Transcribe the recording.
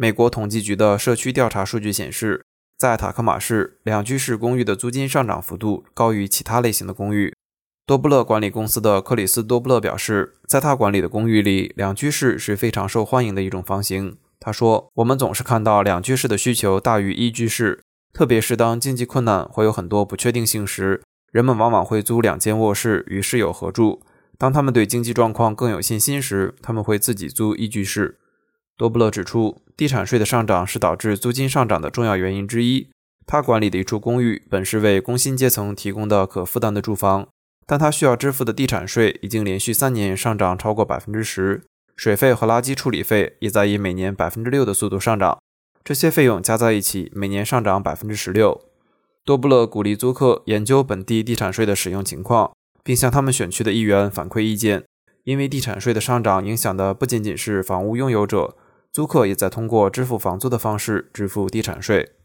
美国统计局的社区调查数据显示，在塔科马市，两居室公寓的租金上涨幅度高于其他类型的公寓。多布勒管理公司的克里斯·多布勒表示，在他管理的公寓里，两居室是非常受欢迎的一种房型。他说，我们总是看到两居室的需求大于一居室，特别是当经济困难或有很多不确定性时，人们往往会租2间卧室与室友合住。当他们对经济状况更有信心时，他们会自己租一居室。多布勒指出，地产税的上涨是导致租金上涨的重要原因之一。他管理的一处公寓本是为工薪阶层提供的可负担的住房，但他需要支付的地产税已经连续3年上涨超过 10%， 水费和垃圾处理费也在以每年 6% 的速度上涨，这些费用加在一起每年上涨 16%。 多布勒鼓励租客研究本地地产税的使用情况，并向他们选区的议员反馈意见，因为地产税的上涨影响的不仅仅是房屋拥有者，租客也在通过支付房租的方式支付地产税。